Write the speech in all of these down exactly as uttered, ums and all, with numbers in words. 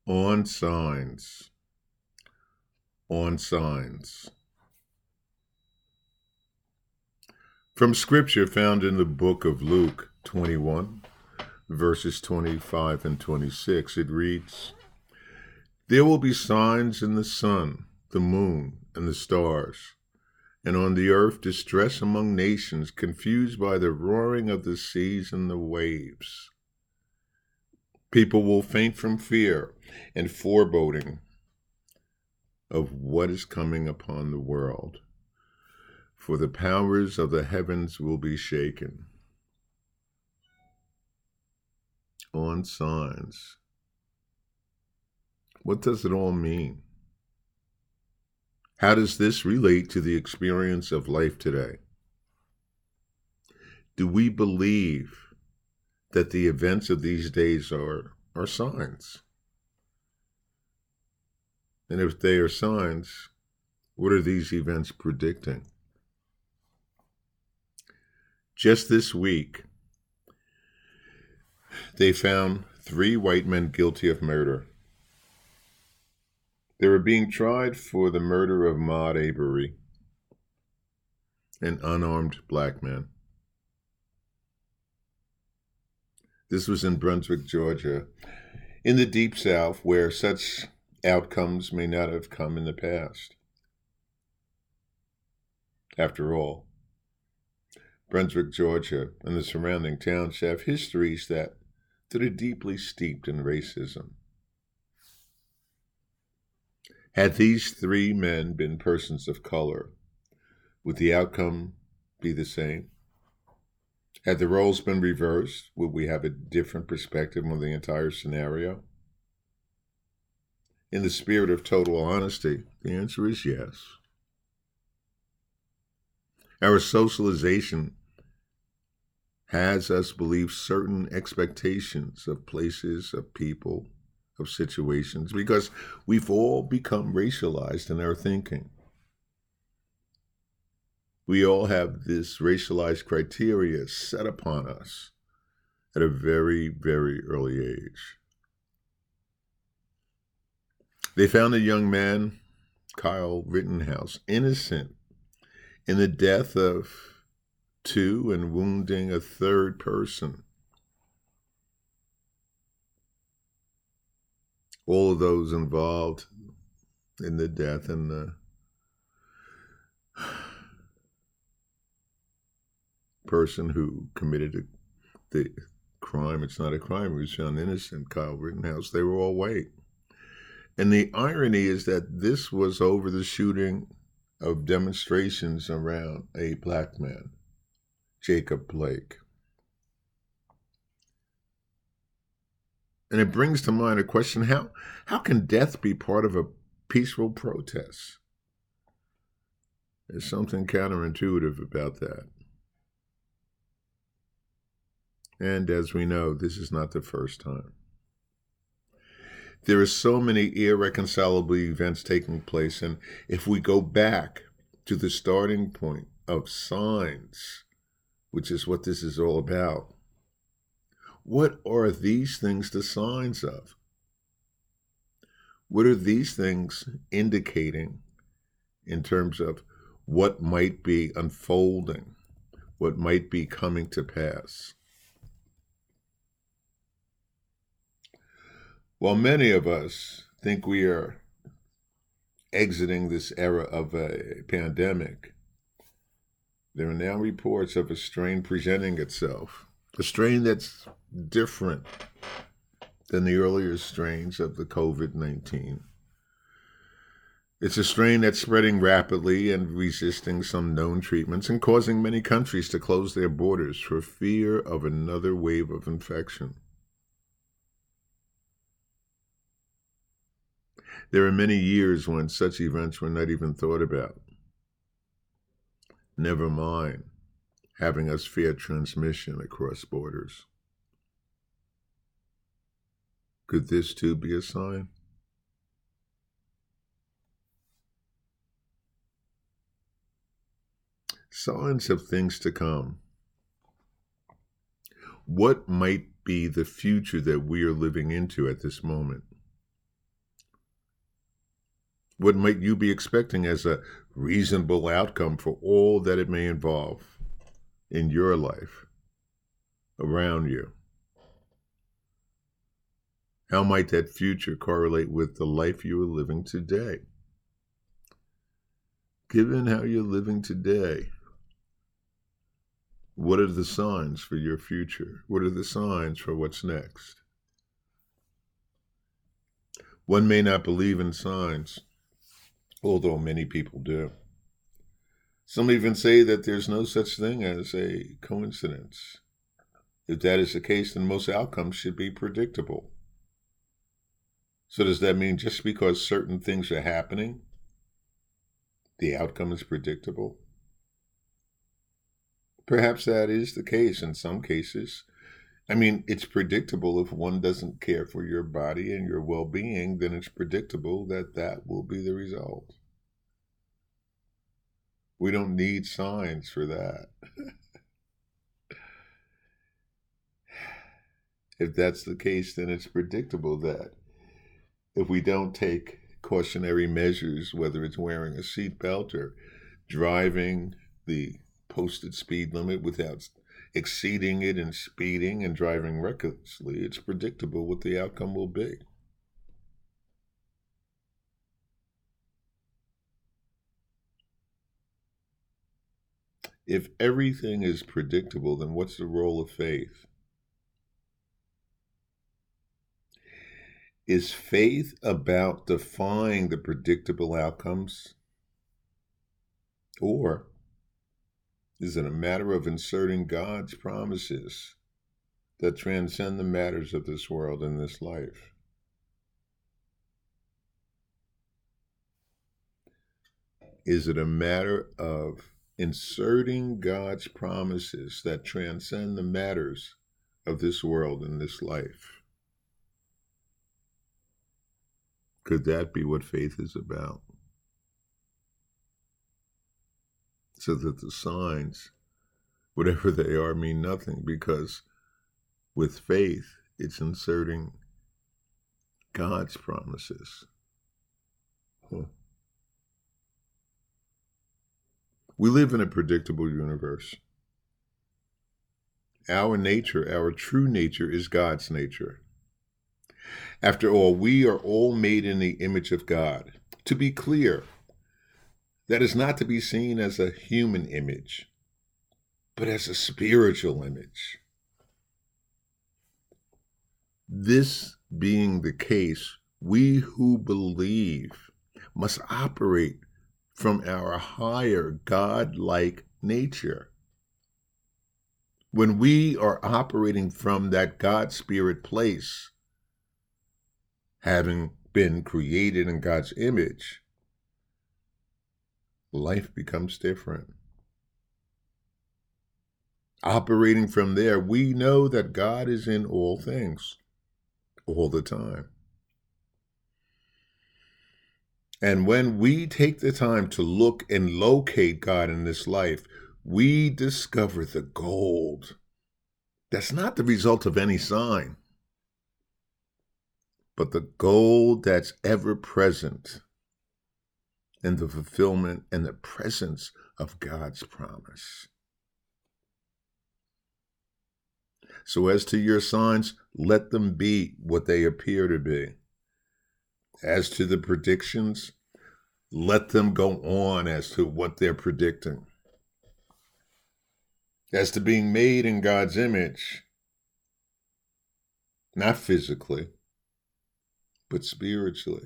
On signs, on signs. From scripture found in the book of Luke twenty-one, verses twenty-five and twenty-six, it reads, "There will be signs in the sun, the moon, and the stars, and on the earth distress among nations, confused by the roaring of the seas and the waves. People will faint from fear and foreboding of what is coming upon the world, for the powers of the heavens will be shaken." On signs. What does it all mean? How does this relate to the experience of life today? Do we believe that the events of these days are, are signs? And if they are signs, what are these events predicting? Just this week, they found three white men guilty of murder. They were being tried for the murder of Ahmaud Arbery, an unarmed black man. This was in Brunswick, Georgia, in the Deep South, where such outcomes may not have come in the past. After all, Brunswick, Georgia, and the surrounding towns have histories that, that are deeply steeped in racism. Had these three men been persons of color, would the outcome be the same? Had the roles been reversed, would we have a different perspective on the entire scenario? In the spirit of total honesty, the answer is yes. Our socialization has us believe certain expectations of places, of people, of situations, because we've all become racialized in our thinking. We all have this racialized criteria set upon us at a very, very early age. They found a young man, Kyle Rittenhouse, innocent in the death of two and wounding a third person. All of those involved in the death and the person who committed the crime, it's not a crime, he was found innocent, Kyle Rittenhouse, they were all white. And the irony is that this was over the shooting of demonstrations around a black man, Jacob Blake. And it brings to mind a question, how, how can death be part of a peaceful protest? There's something counterintuitive about that. And as we know, this is not the first time. There are so many irreconcilable events taking place, and if we go back to the starting point of signs, which is what this is all about, what are these things the signs of? What are these things indicating in terms of what might be unfolding, what might be coming to pass? While many of us think we are exiting this era of a pandemic, there are now reports of a strain presenting itself, a strain that's different than the earlier strains of the COVID nineteen. It's a strain that's spreading rapidly and resisting some known treatments and causing many countries to close their borders for fear of another wave of infection. There are many years when such events were not even thought about. Never mind having us fear transmission across borders. Could this too be a sign? Signs of things to come. What might be the future that we are living into at this moment? What might you be expecting as a reasonable outcome for all that it may involve in your life, around you? How might that future correlate with the life you are living today? Given how you're living today, what are the signs for your future? What are the signs for what's next? One may not believe in signs, although many people do. Some even say that there's no such thing as a coincidence. If that is the case, then most outcomes should be predictable. So does that mean just because certain things are happening, the outcome is predictable? Perhaps that is the case in some cases. I mean, it's predictable if one doesn't care for your body and your well-being, then it's predictable that that will be the result. We don't need signs for that. If that's the case, then it's predictable that if we don't take cautionary measures, whether it's wearing a seatbelt or driving the posted speed limit without exceeding it and speeding and driving recklessly, it's predictable what the outcome will be. If everything is predictable, then what's the role of faith? Is faith about defying the predictable outcomes? Or is it a matter of inserting God's promises that transcend the matters of this world and this life? Is it a matter of inserting God's promises that transcend the matters of this world and this life? Could that be what faith is about? So that the signs, whatever they are, mean nothing, because with faith, it's inserting God's promises. Huh. We live in a predictable universe. Our nature, our true nature, is God's nature. After all, we are all made in the image of God. To be clear, that is not to be seen as a human image, but as a spiritual image. This being the case, we who believe must operate from our higher God-like nature. When we are operating from that God Spirit place, having been created in God's image, life becomes different. Operating from there, we know that God is in all things, all the time. And when we take the time to look and locate God in this life, we discover the gold. That's not the result of any sign, but the gold that's ever present in the fulfillment and the presence of God's promise. So as to your signs, let them be what they appear to be. As to the predictions, let them go on as to what they're predicting. As to being made in God's image, not physically, but spiritually.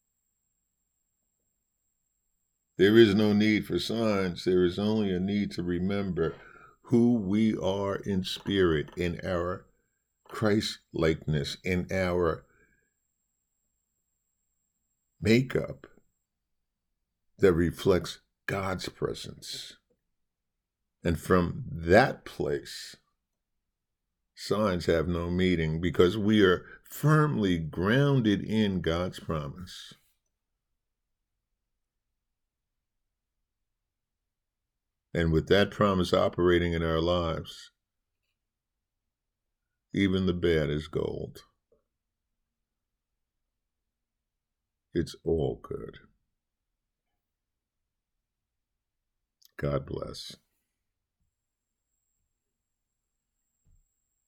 There is no need for signs. There is only a need to remember who we are in spirit, in our Christ-likeness, in our makeup that reflects God's presence. And from that place, signs have no meaning because we are firmly grounded in God's promise. And with that promise operating in our lives, even the bad is gold. It's all good. God bless.